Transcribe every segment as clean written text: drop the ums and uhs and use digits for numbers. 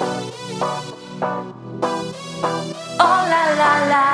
Oh la la la.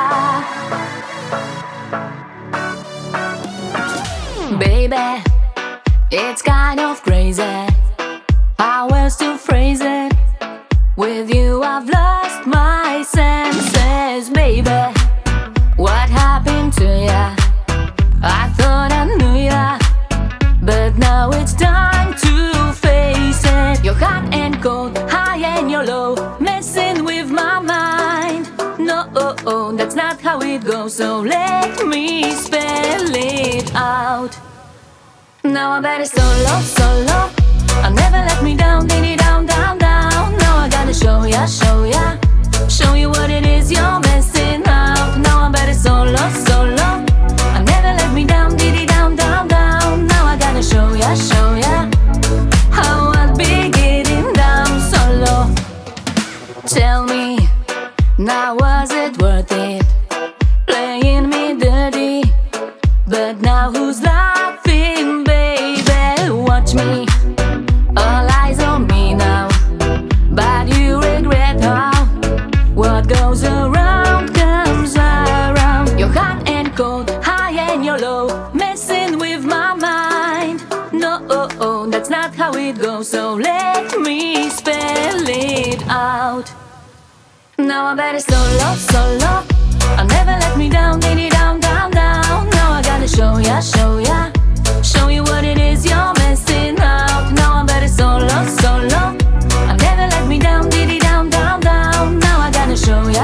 Baby, it's kind of crazy how else to phrase it. With you I've lost my senses. Baby, what happened to ya? I thought I knew ya, but now it's time to face it. You're hot and cold, high and you're low, messing with my mind. No, that's not how it goes, so let me spell it out. Now I better solo, solo. I'll never let me down, diddy down, down, down. Now I gotta show ya, show ya, show you what it is you're missing out. Now I better solo, solo. I'll never let me down, diddy down, down, down. Now I gotta show ya, show ya, how I'll be getting down solo. Tell me, now was it worth it? Playing me dirty, but now who's laughing, baby? Watch me, all eyes on me now, but you regret how what goes around comes around. You're hot and cold, high and you're low, messing with my mind. No, that's not how it goes, so let me spell it out. Now I better solo, solo. I'll never let me down, diddy down, down, down. Now I gotta show ya, show ya, show you what it is you're missing out. Now I better solo, solo. I'll never let me down, diddy down, down, down. Now I gotta show ya,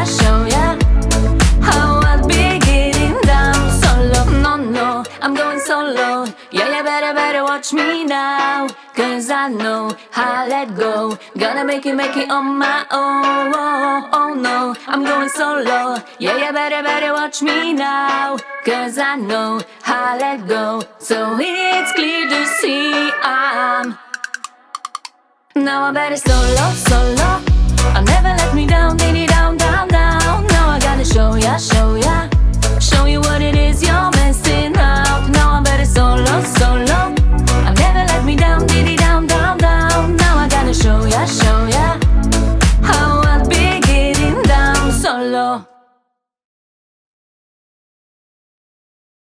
how I'll be getting down solo. No, no, I'm going solo. Yeah, you better watch me now, cause I know I'll let go. Gonna make it on my own. Oh no, I'm going solo. Yeah, you better watch me now, cause I know I'll let go. So it's clear to see now I better solo, solo. I'll never let me down, diddy down, down.